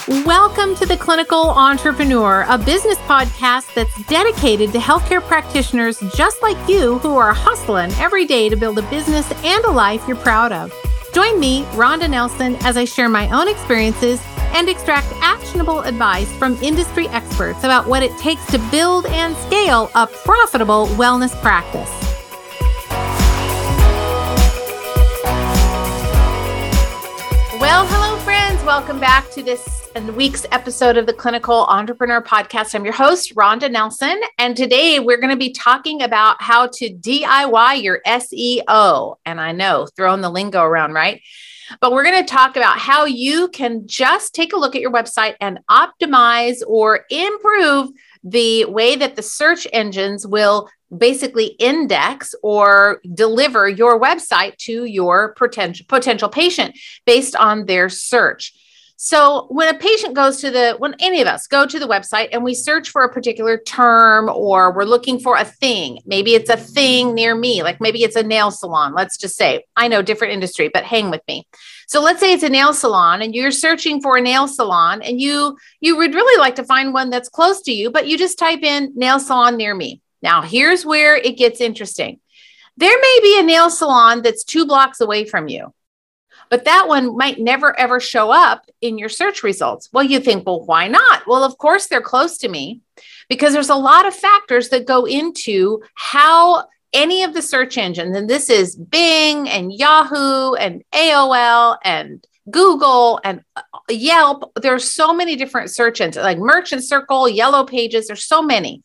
Welcome to The Clinical Entrepreneur, a business podcast that's dedicated to healthcare practitioners just like you who are hustling every day to build a business and a life you're proud of. Join me, Rhonda Nelson, as I share my own experiences and extract actionable advice from industry experts about what it takes to build and scale a profitable wellness practice. Well, hello, friends. Welcome back to this week's episode of the Clinical Entrepreneur Podcast. I'm your host, Rhonda Nelson, and today we're going to be talking about how to DIY your SEO. And I know, throwing the lingo around, right? But we're going to talk about how you can just take a look at your website and optimize or improve the way that the search engines will basically index or deliver your website to your potential patient based on their search. So when a patient when any of us go to the website and we search for a particular term, or we're looking for a thing, maybe it's a thing near me, like maybe it's a nail salon. Let's just say, I know, different industry, but hang with me. So let's say it's a nail salon and you're searching for a nail salon and you would really like to find one that's close to you, but you just type in nail salon near me. Now, here's where it gets interesting. There may be a nail salon that's 2 blocks away from you, but that one might never, ever show up in your search results. Well, you think, well, why not? Well, of course, they're close to me because there's a lot of factors that go into how any of the search engines, and this is Bing and Yahoo and AOL and Google and Yelp. There's so many different search engines like Merchant Circle, Yellow Pages. There's so many.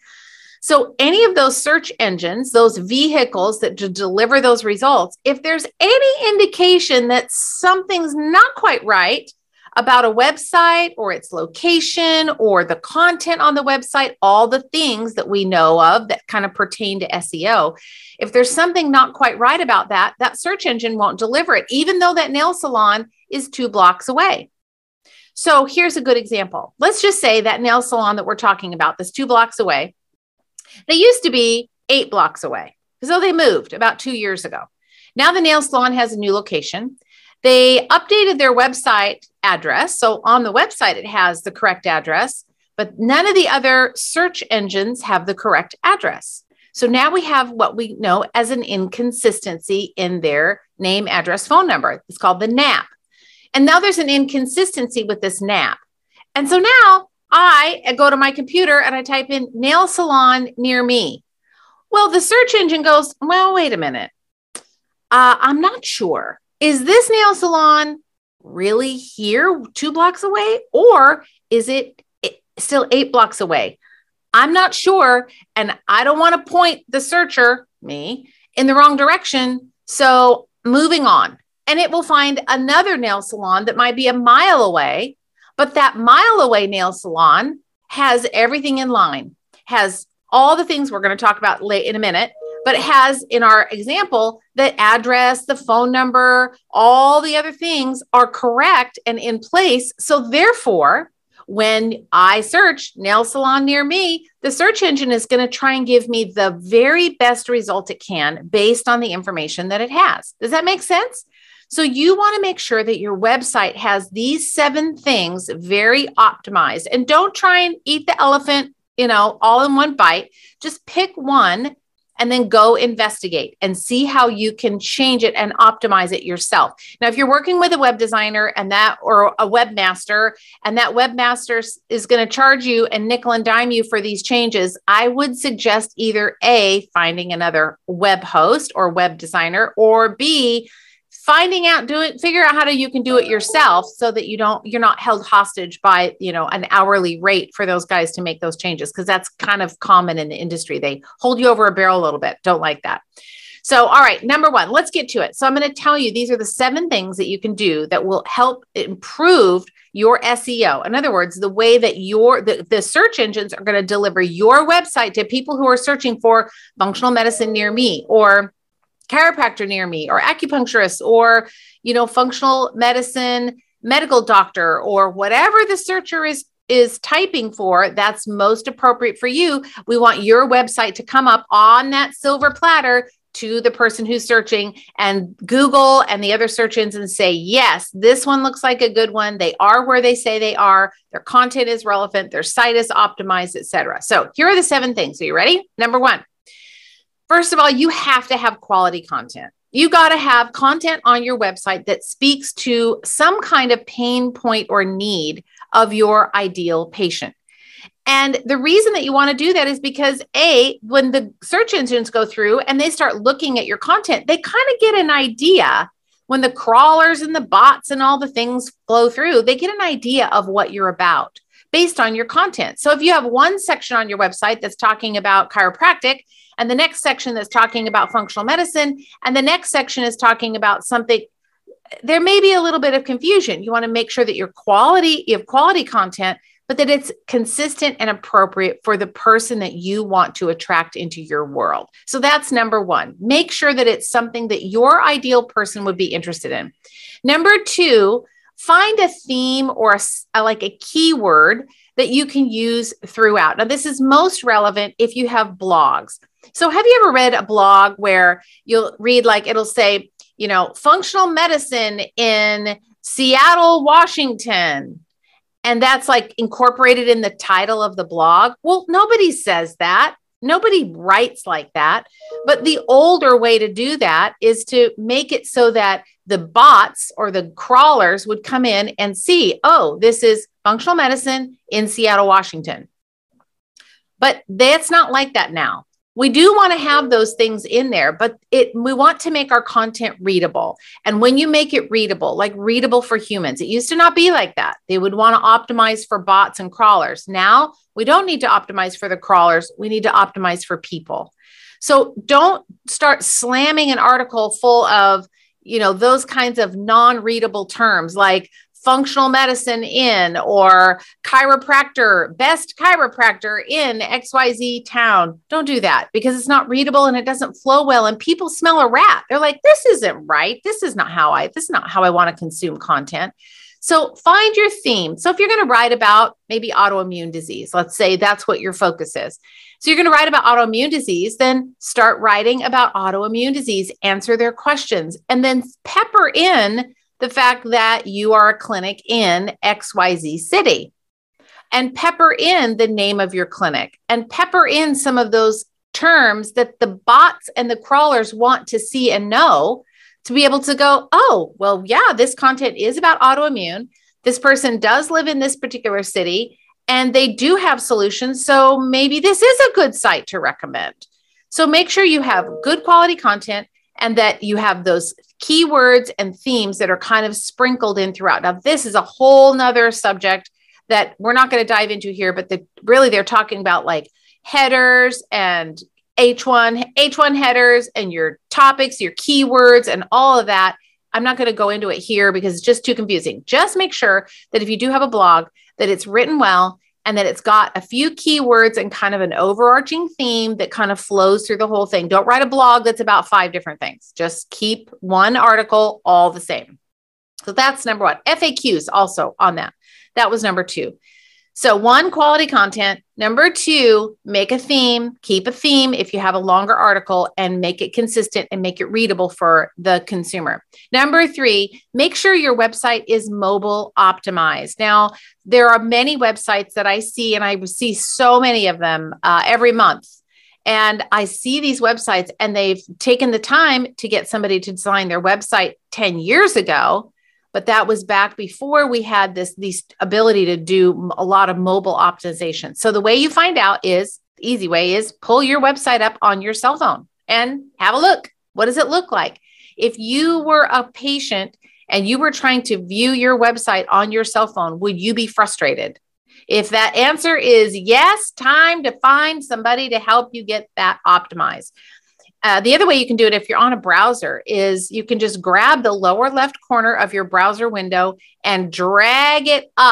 So any of those search engines, those vehicles that deliver those results, if there's any indication that something's not quite right about a website or its location or the content on the website, all the things that we know of that kind of pertain to SEO, if there's something not quite right about that, that search engine won't deliver it, even though that nail salon is 2 blocks away. So here's a good example. Let's just say that nail salon that we're talking about, this 2 blocks away, they used to be 8 blocks away. So they moved about 2 years ago. Now the nail salon has a new location. They updated their website address. So on the website, it has the correct address, but none of the other search engines have the correct address. So now we have what we know as an inconsistency in their name, address, phone number. It's called the NAP. And now there's an inconsistency with this NAP. And so now I go to my computer and I type in nail salon near me. Well, the search engine goes, well, wait a minute. I'm not sure. Is this nail salon really here 2 blocks away? Or is it still 8 blocks away? I'm not sure. And I don't want to point the searcher, me, in the wrong direction. So moving on. And it will find another nail salon that might be a mile away. But that mile away nail salon has everything in line, has all the things we're going to talk about in a minute, but it has, in our example, the address, the phone number, all the other things are correct and in place. So therefore, when I search nail salon near me, the search engine is going to try and give me the very best result it can based on the information that it has. Does that make sense? So you want to make sure that your website has these 7 things very optimized, and don't try and eat the elephant, all in one bite. Just pick one and then go investigate and see how you can change it and optimize it yourself. Now, if you're working with a web designer or a webmaster, and that webmaster is going to charge you and nickel and dime you for these changes, I would suggest either A, finding another web host or web designer, or B, figure out how you can do it yourself so that you're not held hostage by, an hourly rate for those guys to make those changes. Cause that's kind of common in the industry. They hold you over a barrel a little bit. Don't like that. So, all right, number 1, let's get to it. So I'm going to tell you, these are the 7 things that you can do that will help improve your SEO. In other words, the way that the search engines are going to deliver your website to people who are searching for functional medicine near me, or chiropractor near me, or acupuncturist, or, functional medicine, medical doctor, or whatever the searcher is typing for, that's most appropriate for you. We want your website to come up on that silver platter to the person who's searching, and Google and the other search engines say, yes, this one looks like a good one. They are where they say they are. Their content is relevant. Their site is optimized, etc. So here are the 7 things. Are you ready? Number 1, first of all, you have to have quality content. You got to have content on your website that speaks to some kind of pain point or need of your ideal patient. And the reason that you want to do that is because when the search engines go through and they start looking at your content, they kind of get an idea when the crawlers and the bots and all the things flow through, they get an idea of what you're about based on your content. So if you have one section on your website that's talking about chiropractic, and the next section that's talking about functional medicine, and the next section is talking about something, there may be a little bit of confusion. You want to make sure that you have quality content, but that it's consistent and appropriate for the person that you want to attract into your world. So that's number 1. Make sure that it's something that your ideal person would be interested in. Number 2, find a theme or a keyword that you can use throughout. Now, this is most relevant if you have blogs. So have you ever read a blog where you'll read, it'll say, functional medicine in Seattle, Washington, and that's incorporated in the title of the blog? Well, nobody says that. Nobody writes like that. But the older way to do that is to make it so that the bots or the crawlers would come in and see, oh, this is functional medicine in Seattle, Washington. But that's not like that now. We do want to have those things in there, but we want to make our content readable. And when you make it readable, readable for humans, it used to not be like that. They would want to optimize for bots and crawlers. Now we don't need to optimize for the crawlers. We need to optimize for people. So don't start slamming an article full of, those kinds of non-readable terms like functional medicine in, or chiropractor, best chiropractor in XYZ town. Don't do that because it's not readable and it doesn't flow well. And people smell a rat. They're like, this isn't right. This is not how I want to consume content. So find your theme. So if you're going to write about maybe autoimmune disease, let's say that's what your focus is. So you're going to write about autoimmune disease, then start writing about autoimmune disease, answer their questions, and then pepper in the fact that you are a clinic in XYZ city, and pepper in the name of your clinic, and pepper in some of those terms that the bots and the crawlers want to see and know to be able to go, oh, well, yeah, this content is about autoimmune. This person does live in this particular city and they do have solutions. So maybe this is a good site to recommend. So make sure you have good quality content and that you have those keywords and themes that are kind of sprinkled in throughout. Now, this is a whole nother subject that we're not going to dive into here, but they're talking about headers and H1 headers and your topics, your keywords and all of that. I'm not going to go into it here because it's just too confusing. Just make sure that if you do have a blog, that it's written well and that it's got a few keywords and kind of an overarching theme that kind of flows through the whole thing. Don't write a blog that's about 5 different things. Just keep one article all the same. So that's number 1. FAQs also on that. That was number 2. So 1, quality content. Number 2, make a theme, keep a theme if you have a longer article and make it consistent and make it readable for the consumer. Number 3, make sure your website is mobile optimized. Now, there are many websites that I see, and I see so many of them every month. And I see these websites and they've taken the time to get somebody to design their website 10 years ago. But that was back before we had this ability to do a lot of mobile optimization. So the way you find out the easy way is pull your website up on your cell phone and have a look. What does it look like? If you were a patient and you were trying to view your website on your cell phone, would you be frustrated? If that answer is yes, time to find somebody to help you get that optimized. The other way you can do it if you're on a browser is you can just grab the lower left corner of your browser window and drag it up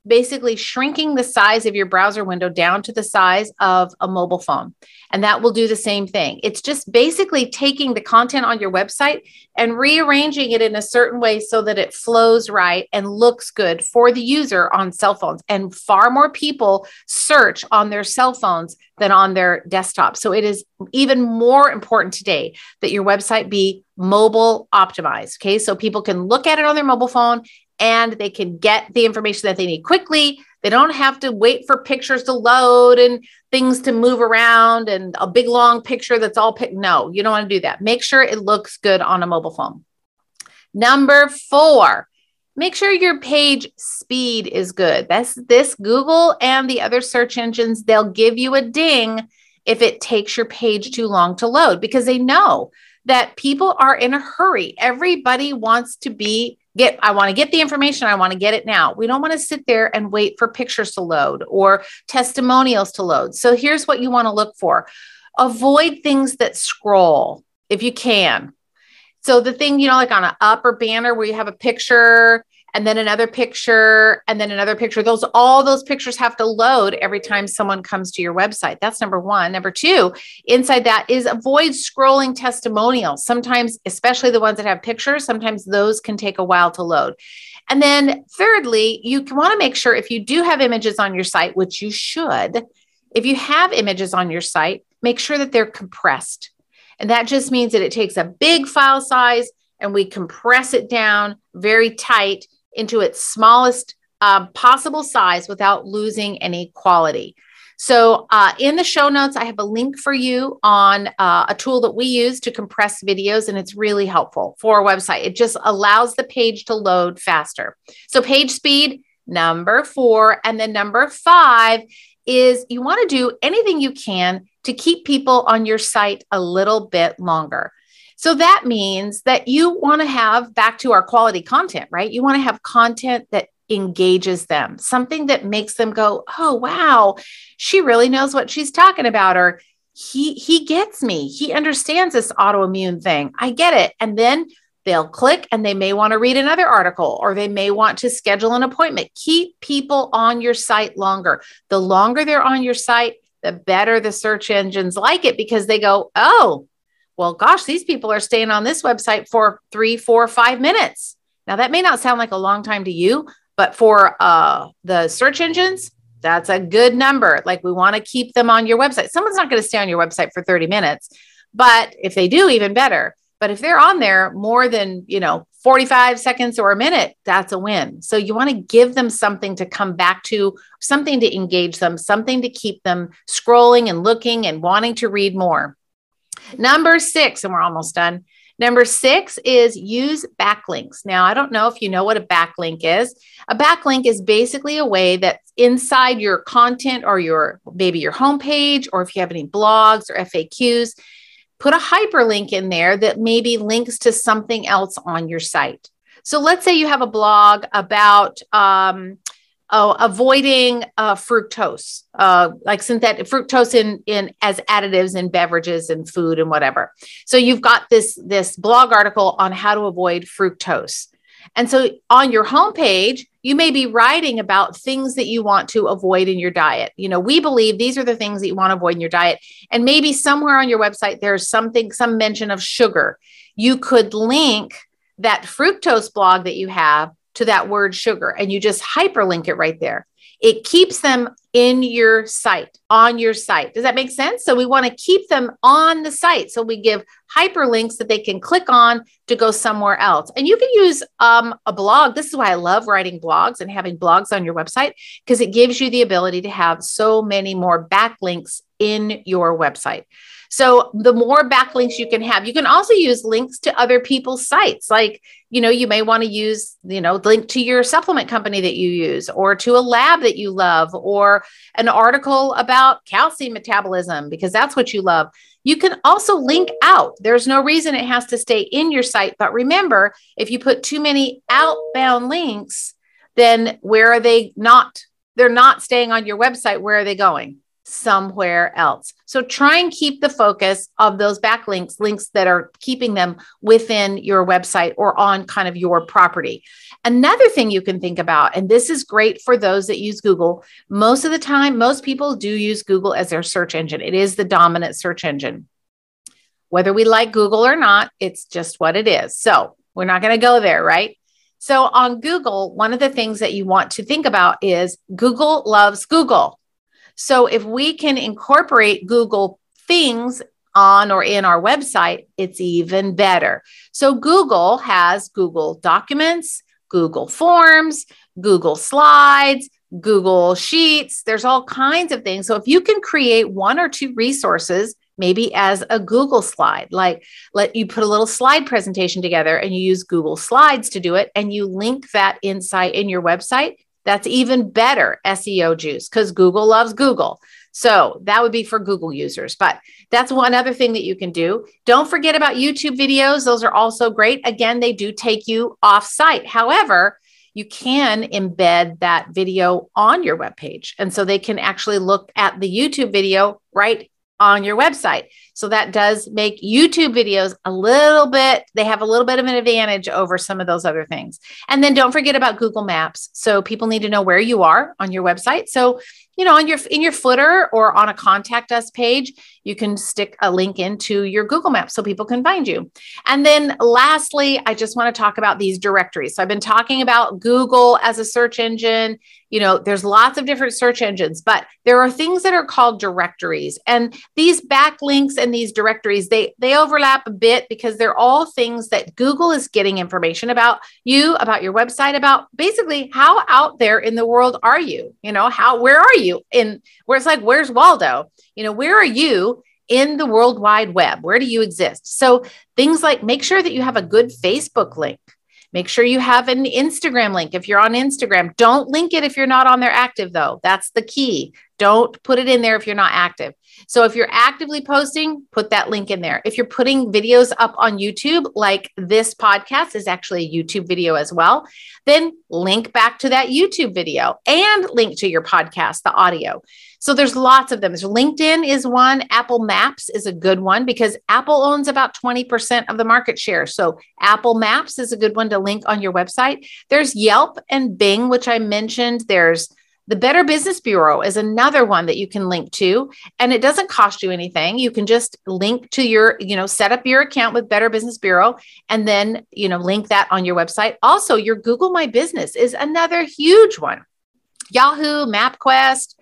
basically shrinking the size of your browser window down to the size of a mobile phone. And that will do the same thing. It's just basically taking the content on your website and rearranging it in a certain way so that it flows right and looks good for the user on cell phones. And far more people search on their cell phones than on their desktop. So it is even more important today that your website be mobile optimized. Okay. So people can look at it on their mobile phone and they can get the information that they need quickly. They don't have to wait for pictures to load and things to move around and a big long picture that's all picked. No, you don't want to do that. Make sure it looks good on a mobile phone. Number 4, make sure your page speed is good. This Google and the other search engines, they'll give you a ding if it takes your page too long to load because they know that people are in a hurry. Everybody wants to I want to get the information. I want to get it now. We don't want to sit there and wait for pictures to load or testimonials to load. So here's what you want to look for. Avoid things that scroll if you can. So the thing, like on an upper banner where you have a picture and then another picture and then another picture, all those pictures have to load every time someone comes to your website. That's number 1. Number 2, inside that is avoid scrolling testimonials. Sometimes, especially the ones that have pictures, sometimes those can take a while to load. And then thirdly, you want to make sure if you do have images on your site, which you should, if you have images on your site, make sure that they're compressed. And that just means that it takes a big file size and we compress it down very tight into its smallest possible size without losing any quality. So in the show notes, I have a link for you on a tool that we use to compress videos, and it's really helpful for our website. It just allows the page to load faster. So page speed, number 4, and then number 5 is you want to do anything you can to keep people on your site a little bit longer. So that means that you want to have, back to our quality content, right? You want to have content that engages them, something that makes them go, oh, wow, she really knows what she's talking about. Or he gets me. He understands this autoimmune thing. I get it. And then they'll click and they may want to read another article or they may want to schedule an appointment. Keep people on your site longer. The longer they're on your site, the better the search engines like it because they go, oh, well, gosh, these people are staying on this website for 3, 4, 5 minutes. Now, that may not sound like a long time to you, but for the search engines, that's a good number. Like we want to keep them on your website. Someone's not going to stay on your website for 30 minutes, but if they do, even better. But if they're on there more than, 45 seconds or a minute, that's a win. So you want to give them something to come back to, something to engage them, something to keep them scrolling and looking and wanting to read more. Number 6, and we're almost done. Number 6 is use backlinks. Now, I don't know if you know what a backlink is. A backlink is basically a way that inside your content or maybe your homepage, or if you have any blogs or FAQs, put a hyperlink in there that maybe links to something else on your site. So let's say you have a blog about avoiding fructose, like synthetic fructose in as additives in beverages and food and whatever. So you've got this blog article on how to avoid fructose. And so on your homepage, you may be writing about things that you want to avoid in your diet. We believe these are the things that you want to avoid in your diet. And maybe somewhere on your website, there's some mention of sugar. You could link that fructose blog that you have to that word sugar, and you just hyperlink it right there. It keeps them in your site, on your site. Does that make sense? So we want to keep them on the site. So we give hyperlinks that they can click on to go somewhere else. And you can use a blog. This is why I love writing blogs and having blogs on your website, because it gives you the ability to have so many more backlinks in your website. So the more backlinks you can also use links to other people's sites. Like, you may want to use, link to your supplement company that you use, or to a lab that you love, or an article about calcium metabolism, because that's what you love. You can also link out. There's no reason it has to stay in your site. But remember, if you put too many outbound links, then where are they not? They're not staying on your website. Where are they going? somewhere else. So try and keep the focus of those backlinks, links that are keeping them within your website or on kind of your property. Another thing you can think about, and this is great for those that use Google, most of the time, most people do use Google as their search engine. It is the dominant search engine. Whether we like Google or not, it's just what it is. So we're not going to go there, right? So on Google, one of the things that you want to think about is Google loves Google. So if we can incorporate Google things on or in our website, it's even better. So Google has Google Documents, Google Forms, Google Slides, Google Sheets. There's all kinds of things. So if you can create one or two resources, maybe as a Google slide, like let you put a little slide presentation together and you use Google Slides to do it, and you link that inside in your website, that's even better SEO juice because Google loves Google. So that would be for Google users, but that's one other thing that you can do. Don't forget about YouTube videos. Those are also great. Again, they do take you off site. However, you can embed that video on your webpage. And so they can actually look at the YouTube video right on your website. So that does make YouTube videos they have a little bit of an advantage over some of those other things. And then don't forget about Google Maps. So people need to know where you are on your website. So, in your footer or on a contact us page, you can stick a link into your Google Maps so people can find you. And then lastly, I just want to talk about these directories. So I've been talking about Google as a search engine. There's lots of different search engines, but there are things that are called directories. And these backlinks and these directories, they overlap a bit because they're all things that Google is getting information about you, about your website, about basically how out there in the world are you? Where are you where it's like, where's Waldo? Where are you in the World Wide Web? Where do you exist? So things like make sure that you have a good Facebook link. Make sure you have an Instagram link. If you're on Instagram, don't link it if you're not on there active though. That's the key. Don't put it in there if you're not active. So if you're actively posting, put that link in there. If you're putting videos up on YouTube, like this podcast is actually a YouTube video as well, then link back to that YouTube video and link to your podcast, the audio. So there's lots of them. So LinkedIn is one. Apple Maps is a good one because Apple owns about 20% of the market share. So Apple Maps is a good one to link on your website. There's Yelp and Bing, which I mentioned. There's the Better Business Bureau is another one that you can link to, and it doesn't cost you anything. You can just link to your, set up your account with Better Business Bureau and then, link that on your website. Also, your Google My Business is another huge one. Yahoo, MapQuest,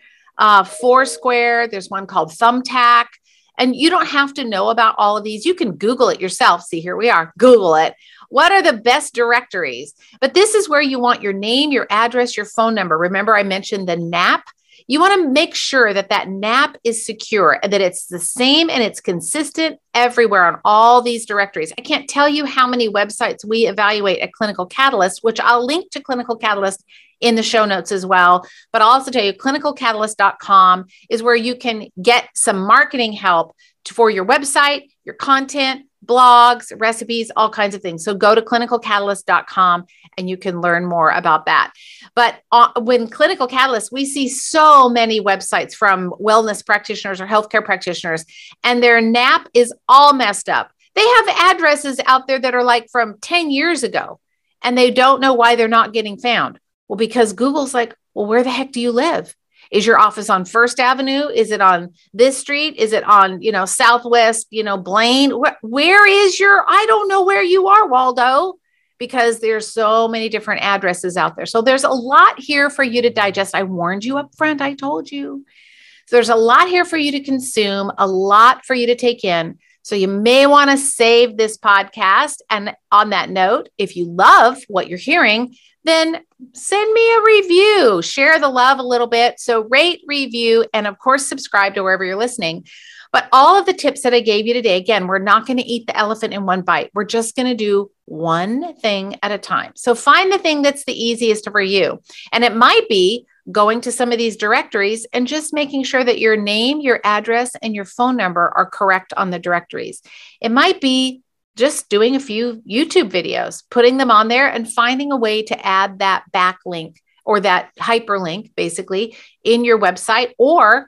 Foursquare. There's one called Thumbtack. And you don't have to know about all of these. You can Google it yourself. See, here we are. Google it. What are the best directories? But this is where you want your name, your address, your phone number. Remember, I mentioned the NAP. You want to make sure that that NAP is secure and that it's the same and it's consistent everywhere on all these directories. I can't tell you how many websites we evaluate at Clinical Catalyst, which I'll link to Clinical Catalyst in the show notes as well. But I'll also tell you, clinicalcatalyst.com is where you can get some marketing help for your website, your content, blogs, recipes, all kinds of things. So go to clinicalcatalyst.com and you can learn more about that. But when Clinical Catalyst, we see so many websites from wellness practitioners or healthcare practitioners, and their NAP is all messed up. They have addresses out there that are like from 10 years ago, and they don't know why they're not getting found. Well, because Google's like, well, where the heck do you live? Is your office on First Avenue? Is it on this street? Is it on, Southwest, Blaine? Where is I don't know where you are, Waldo, because there's so many different addresses out there. So there's a lot here for you to digest. I warned you up front. I told you. So there's a lot here for you to consume, a lot for you to take in. So you may want to save this podcast. And on that note, if you love what you're hearing, then send me a review, share the love a little bit. So rate, review, and of course, subscribe to wherever you're listening. But all of the tips that I gave you today, again, we're not going to eat the elephant in one bite. We're just going to do one thing at a time. So find the thing that's the easiest for you. And it might be going to some of these directories and just making sure that your name, your address, and your phone number are correct on the directories. It might be just doing a few YouTube videos, putting them on there and finding a way to add that backlink or that hyperlink basically in your website, or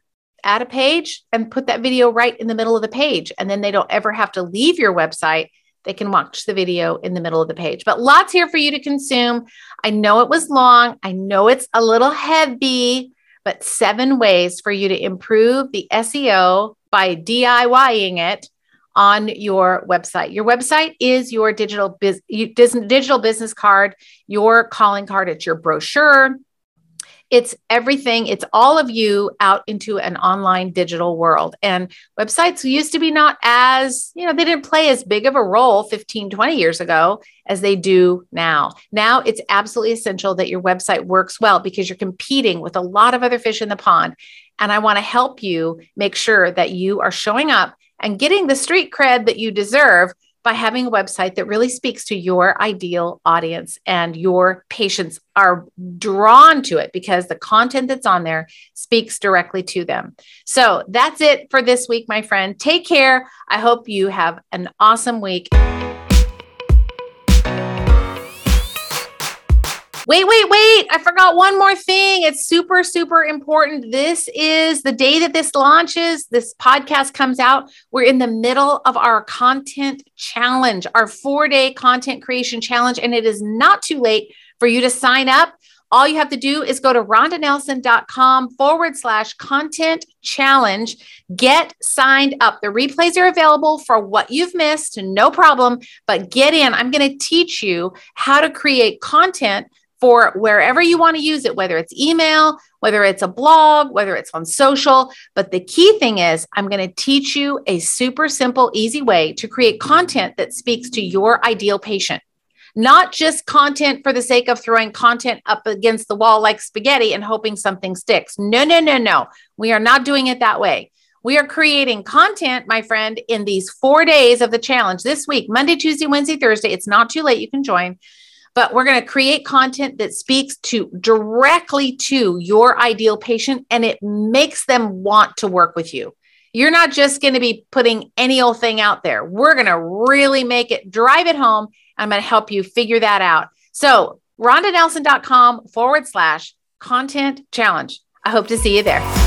add a page and put that video right in the middle of the page. And then they don't ever have to leave your website. They can watch the video in the middle of the page. But lots here for you to consume. I know it was long. I know it's a little heavy, but 7 ways for you to improve the SEO by DIYing it on your website. Your website is your digital business card, your calling card, it's your brochure. It's everything. It's all of you out into an online digital world. And websites used to be not as, they didn't play as big of a role 15, 20 years ago as they do now. Now it's absolutely essential that your website works well because you're competing with a lot of other fish in the pond. And I want to help you make sure that you are showing up and getting the street cred that you deserve by having a website that really speaks to your ideal audience, and your patients are drawn to it because the content that's on there speaks directly to them. So that's it for this week, my friend. Take care. I hope you have an awesome week. Wait. I forgot one more thing. It's super, super important. This is the day that this launches. This podcast comes out. We're in the middle of our content challenge, our 4-day content creation challenge. And it is not too late for you to sign up. All you have to do is go to rondanelson.com/content challenge. Get signed up. The replays are available for what you've missed. No problem, but get in. I'm going to teach you how to create content for wherever you want to use it, whether it's email, whether it's a blog, whether it's on social. But the key thing is I'm going to teach you a super simple, easy way to create content that speaks to your ideal patient. Not just content for the sake of throwing content up against the wall like spaghetti and hoping something sticks. No. We are not doing it that way. We are creating content, my friend, in these 4 days of the challenge this week, Monday, Tuesday, Wednesday, Thursday. It's not too late. You can join. But we're going to create content that speaks directly to your ideal patient, and it makes them want to work with you. You're not just going to be putting any old thing out there. We're going to really drive it home. I'm going to help you figure that out. So rondanelson.com/content challenge. I hope to see you there.